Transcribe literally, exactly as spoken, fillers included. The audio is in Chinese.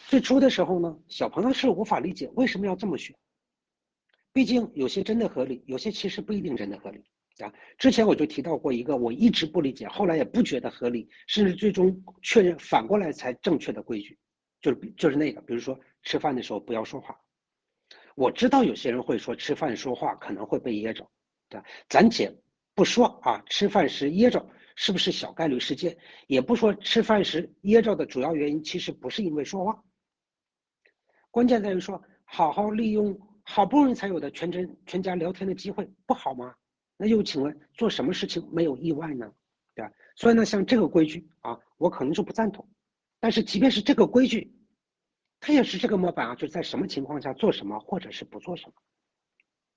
最初的时候呢，小朋友是无法理解为什么要这么学，毕竟有些真的合理，有些其实不一定真的合理啊。之前我就提到过一个我一直不理解，后来也不觉得合理，甚至最终确认反过来才正确的规矩，就是就是那个，比如说吃饭的时候不要说话。我知道有些人会说吃饭说话可能会被噎着，对吧？暂且不说啊，吃饭时噎着是不是小概率事件，也不说吃饭时噎着的主要原因其实不是因为说话，关键在于说好好利用好不容易才有的全真全家聊天的机会，不好吗？那又请问做什么事情没有意外呢？对吧？所以呢，像这个规矩啊，我可能就不赞同。但是即便是这个规矩，它也是这个模板啊，就在什么情况下做什么，或者是不做什么。